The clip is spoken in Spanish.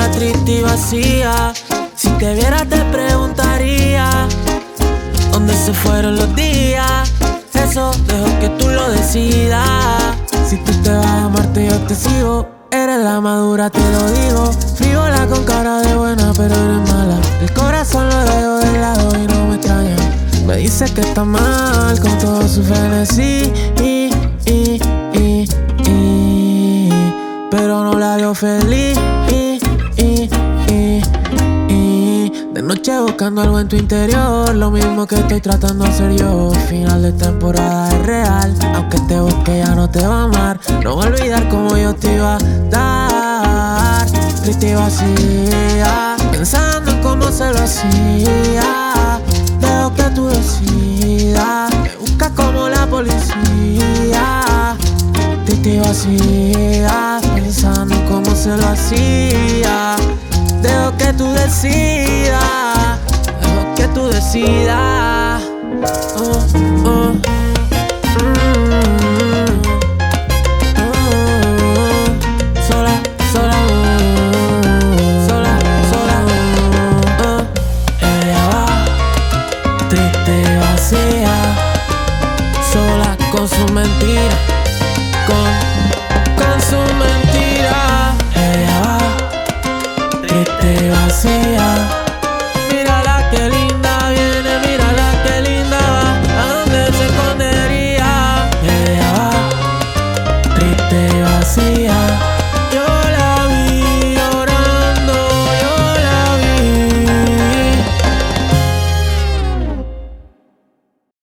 triste y vacía. Si te viera te preguntaría ¿dónde se fueron los días? Eso dejo que tú lo decidas. Si tú te vas a amarte yo te sigo. Eres la madura, te lo digo. Frívola con cara de buena, pero eres mala. El corazón lo dejo de lado y no me extraña. Me dice que está mal con todo su frenesí, pero no la veo feliz. De noche buscando algo en tu interior, lo mismo que estoy tratando de hacer yo. Final de temporada es real, aunque te busque ya no te va a amar. No voy a olvidar como yo te iba a dar. Triste y vacía, pensando en cómo se lo hacía. Dejo que tú decidas, me buscas como la policía. Triste y vacía, pensando en cómo se lo hacía. Dejo que tú decidas, dejo que tú decidas. Sola, sola, sola, sola. Ella va triste y vacía, sola con su mentira, con su mentira. Ella va triste y vacía,